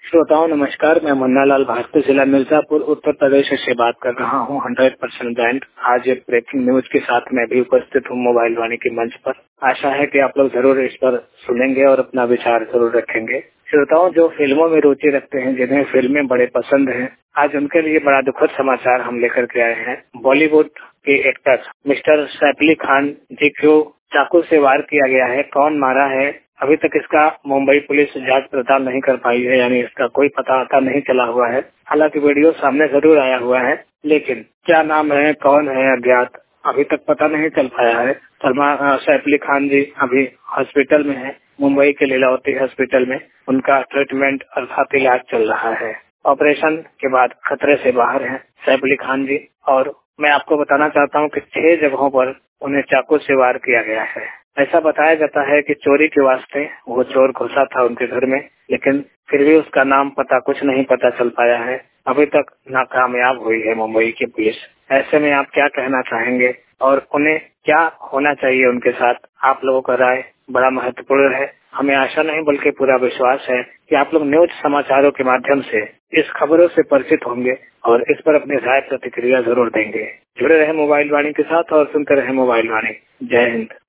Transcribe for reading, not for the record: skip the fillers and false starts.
श्रोताओं नमस्कार, मैं मुन्नालाल भारती, जिला मिर्जापुर, उत्तर प्रदेश से बात कर रहा हूँ। 100% ब्रांड। आज एक ब्रेकिंग न्यूज के साथ मैं भी उपस्थित हूँ मोबाइल वाणी के मंच पर। आशा है कि आप लोग जरूर इस पर सुनेंगे और अपना विचार जरूर रखेंगे। श्रोताओं, जो फिल्मों में रुचि रखते हैं, जिन्हें फिल्में बड़े पसंद हैं, आज उनके लिए बड़ा दुखद समाचार हम लेकर के आए हैं। बॉलीवुड के एक्टर मिस्टर सैफ अली खान जी को चाकू से वार किया गया है। कौन मारा है, अभी तक इसका मुंबई पुलिस जांच पड़ताल नहीं कर पाई है, यानी इसका कोई पता नहीं चला हुआ है। हालांकि वीडियो सामने जरूर आया हुआ है, लेकिन क्या नाम है, कौन है, अज्ञात, अभी तक पता नहीं चल पाया है। सैफ अली खान जी अभी हॉस्पिटल में है, मुंबई के लीलावती हॉस्पिटल में। उनका ट्रीटमेंट अर्थात इलाज चल रहा है। ऑपरेशन के बाद खतरे से बाहर है सैफ अली खान जी। और मैं आपको बताना चाहता हूँ कि 6 जगहों पर उन्हें चाकू से वार किया गया है। ऐसा बताया जाता है कि चोरी के वास्ते वो चोर घुसा था उनके घर में, लेकिन फिर भी उसका नाम पता कुछ नहीं पता चल पाया है। अभी तक नाकामयाब हुई है मुंबई की पुलिस। ऐसे में आप क्या कहना चाहेंगे और उन्हें क्या होना चाहिए उनके साथ? आप लोगों का राय बड़ा महत्वपूर्ण है। हमें आशा नहीं बल्कि पूरा विश्वास है कि आप लोग न्यूज समाचारों के माध्यम से इस खबरों से परिचित होंगे और इस पर अपनी राय प्रतिक्रिया जरूर देंगे। जुड़े रहे मोबाइल वाणी के साथ और सुनते रहे मोबाइल वाणी। जय हिंद।